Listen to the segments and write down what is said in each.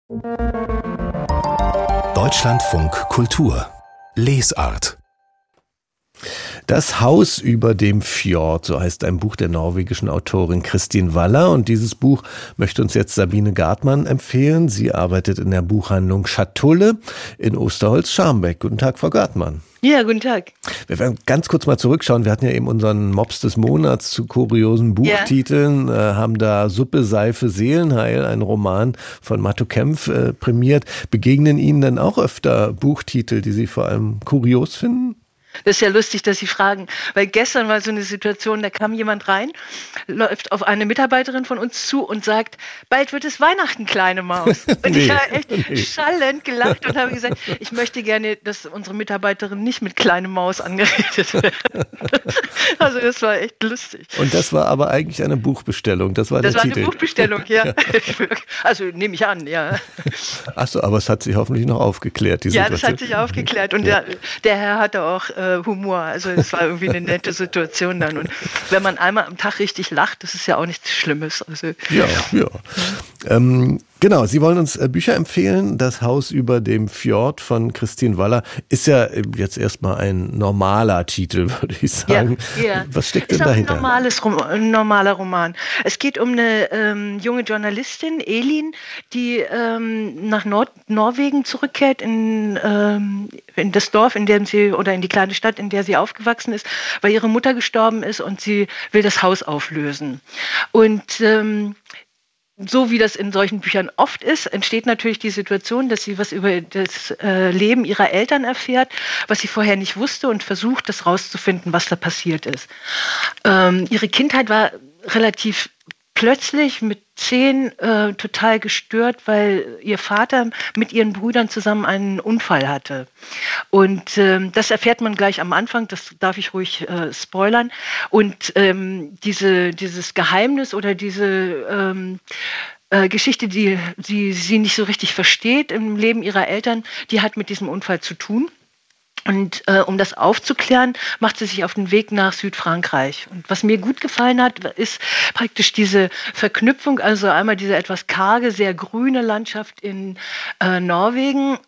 Deutschlandfunk Kultur Lesart. Das Haus über dem Fjord, so heißt ein Buch der norwegischen Autorin Kristin Waller. Und dieses Buch möchte uns jetzt Sabine Gartmann empfehlen. Sie arbeitet in der Buchhandlung Schatulle in Osterholz-Scharmbeck. Guten Tag, Frau Gartmann. Ja, guten Tag. Wir werden ganz kurz mal zurückschauen. Wir hatten ja eben unseren Mops des Monats zu kuriosen Buchtiteln, haben da Suppe, Seife, Seelenheil, ein Roman von Matto Kempf, prämiert. Begegnen Ihnen denn auch öfter Buchtitel, die Sie vor allem kurios finden? Das ist ja lustig, dass Sie fragen, weil gestern war so eine Situation, da kam jemand rein, läuft auf eine Mitarbeiterin von uns zu und sagt, bald wird es Weihnachten, kleine Maus. Und ich habe echt schallend gelacht und habe gesagt, ich möchte gerne, dass unsere Mitarbeiterin nicht mit kleine Maus angeredet wird. Also das war echt lustig. Und das war aber eigentlich eine Buchbestellung, das war der Titel. Das war eine Buchbestellung, ja. Also nehme ich an, ja. Ach so, aber es hat sich hoffentlich noch aufgeklärt, die Situation. Ja, das hat sich aufgeklärt und der Herr hatte auch Humor. Also es war irgendwie eine nette Situation dann. Und wenn man einmal am Tag richtig lacht, das ist ja auch nichts Schlimmes. Also, ja. Genau, Sie wollen uns Bücher empfehlen. Das Haus über dem Fjord von Kristin Waller ist ja jetzt erstmal ein normaler Titel, würde ich sagen. Ja. Was steckt denn dahinter? Ein normaler Roman. Es geht um eine junge Journalistin, Elin, die nach Norwegen zurückkehrt in das Dorf, in dem sie, oder in die kleine Stadt, in der sie aufgewachsen ist, weil ihre Mutter gestorben ist und sie will das Haus auflösen. Und so wie das in solchen Büchern oft ist, entsteht natürlich die Situation, dass sie was über das Leben ihrer Eltern erfährt, was sie vorher nicht wusste und versucht, das rauszufinden, was da passiert ist. Ihre Kindheit war relativ plötzlich mit 10 total gestört, weil ihr Vater mit ihren Brüdern zusammen einen Unfall hatte. Und das erfährt man gleich am Anfang, das darf ich ruhig spoilern. Und dieses Geheimnis oder diese Geschichte, die sie nicht so richtig versteht im Leben ihrer Eltern, die hat mit diesem Unfall zu tun. Und um das aufzuklären, macht sie sich auf den Weg nach Südfrankreich. Und was mir gut gefallen hat, ist praktisch diese Verknüpfung, also einmal diese etwas karge, sehr grüne Landschaft in Norwegen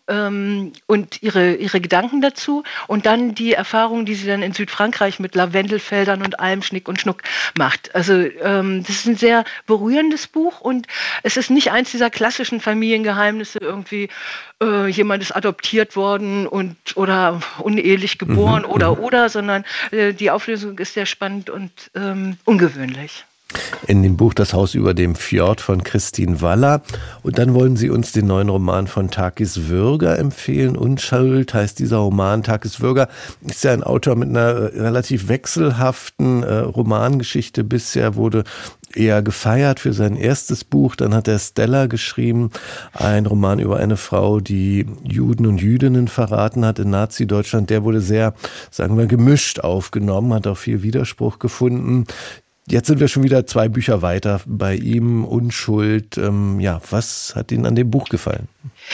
und ihre Gedanken dazu und dann die Erfahrung, die sie dann in Südfrankreich mit Lavendelfeldern und allem Schnick und Schnuck macht. Also das ist ein sehr berührendes Buch und es ist nicht eins dieser klassischen Familiengeheimnisse, irgendwie jemand ist adoptiert worden oder unehelich geboren oder, sondern die Auflösung ist sehr spannend und ungewöhnlich. In dem Buch Das Haus über dem Fjord von Kristin Waller. Und dann wollen Sie uns den neuen Roman von Takis Würger empfehlen. Unschuld heißt dieser Roman. Takis Würger ist ja ein Autor mit einer relativ wechselhaften Romangeschichte. Bisher wurde eher gefeiert für sein erstes Buch. Dann hat er Stella geschrieben, ein Roman über eine Frau, die Juden und Jüdinnen verraten hat in Nazi-Deutschland. Der wurde sehr, sagen wir, gemischt aufgenommen, hat auch viel Widerspruch gefunden. Jetzt sind wir schon wieder 2 Bücher weiter bei ihm, Unschuld. Was hat Ihnen an dem Buch gefallen?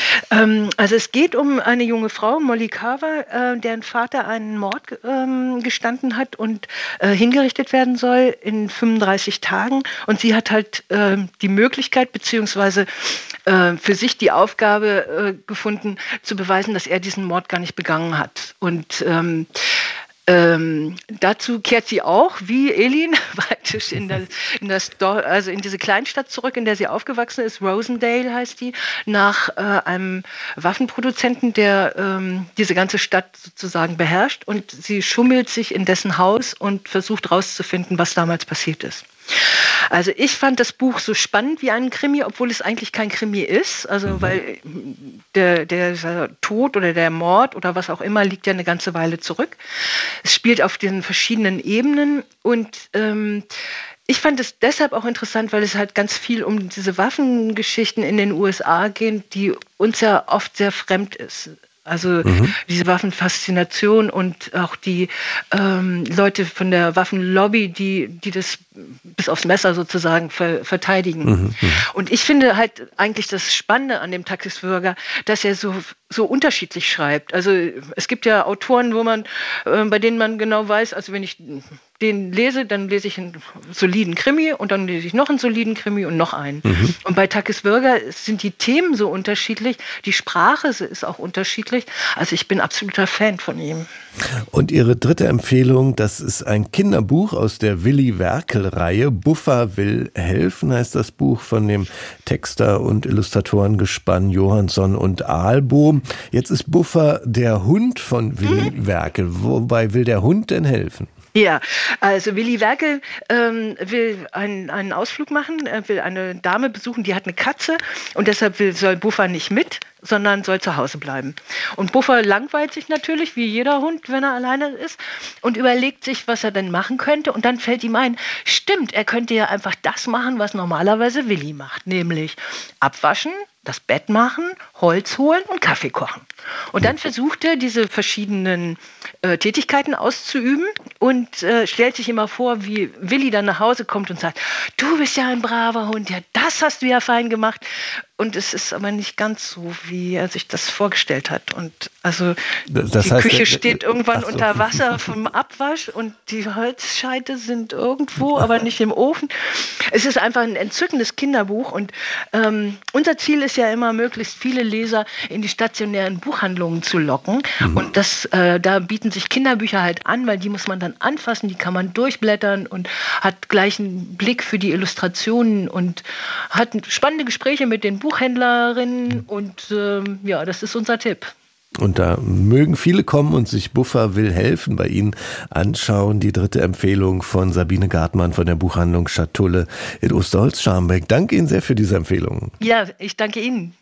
Also es geht um eine junge Frau, Molly Carver, deren Vater einen Mord gestanden hat und hingerichtet werden soll in 35 Tagen. Und sie hat halt die Möglichkeit beziehungsweise für sich die Aufgabe gefunden, zu beweisen, dass er diesen Mord gar nicht begangen hat. Und dazu kehrt sie auch, wie Elin, praktisch in diese Kleinstadt zurück, in der sie aufgewachsen ist. Rosendale heißt die, nach einem Waffenproduzenten, der diese ganze Stadt sozusagen beherrscht. Und sie schummelt sich in dessen Haus und versucht rauszufinden, was damals passiert ist. Also ich fand das Buch so spannend wie ein Krimi, obwohl es eigentlich kein Krimi ist. Also weil der Tod oder der Mord oder was auch immer liegt ja eine ganze Weile zurück. Es spielt auf den verschiedenen Ebenen und ich fand es deshalb auch interessant, weil es halt ganz viel um diese Waffengeschichten in den USA geht, die uns ja oft sehr fremd ist. Also diese Waffenfaszination und auch die Leute von der Waffenlobby, die das bis aufs Messer sozusagen verteidigen. Und ich finde halt eigentlich das Spannende an dem Takis Würger, dass er so unterschiedlich schreibt. Also es gibt ja Autoren, bei denen man genau weiß, also wenn ich den lese, dann lese ich einen soliden Krimi und dann lese ich noch einen soliden Krimi und noch einen. Und bei Takis Virga sind die Themen so unterschiedlich, die Sprache ist auch unterschiedlich. Also ich bin absoluter Fan von ihm. Und Ihre dritte Empfehlung, das ist ein Kinderbuch aus der Willy Werkel-Reihe. Buffa will helfen, heißt das Buch von dem Texter und Illustratorengespann Johansson und Ahlbohm. Jetzt ist Buffa der Hund von Willy Werkel. Wobei will der Hund denn helfen? Ja, also Willy Werkel will einen Ausflug machen, will eine Dame besuchen, die hat eine Katze und deshalb soll Buffa nicht mit, sondern soll zu Hause bleiben. Und Buffa langweilt sich natürlich, wie jeder Hund, wenn er alleine ist, und überlegt sich, was er denn machen könnte. Und dann fällt ihm ein, stimmt, er könnte ja einfach das machen, was normalerweise Willy macht, nämlich abwaschen, das Bett machen, Holz holen und Kaffee kochen. Und dann versucht er, diese verschiedenen Tätigkeiten auszuüben und stellt sich immer vor, wie Willy dann nach Hause kommt und sagt, du bist ja ein braver Hund, ja, das hast du ja fein gemacht. Und es ist aber nicht ganz so, wie er sich das vorgestellt hat. Und also die Küche steht irgendwann unter Wasser vom Abwasch und die Holzscheite sind irgendwo, aber nicht im Ofen. Es ist einfach ein entzückendes Kinderbuch und unser Ziel ist ja immer, möglichst viele Leser in die stationären Buchhandlungen zu locken. Und da bieten sich Kinderbücher halt an, weil die muss man dann anfassen, die kann man durchblättern und hat gleich einen Blick für die Illustrationen und hat spannende Gespräche mit den Buchhändlerinnen und ja, das ist unser Tipp. Und da mögen viele kommen und sich Buffa will helfen bei Ihnen anschauen. Die dritte Empfehlung von Sabine Gartmann von der Buchhandlung Schatulle in Osterholz-Scharmbeck. Danke Ihnen sehr für diese Empfehlung. Ja, ich danke Ihnen.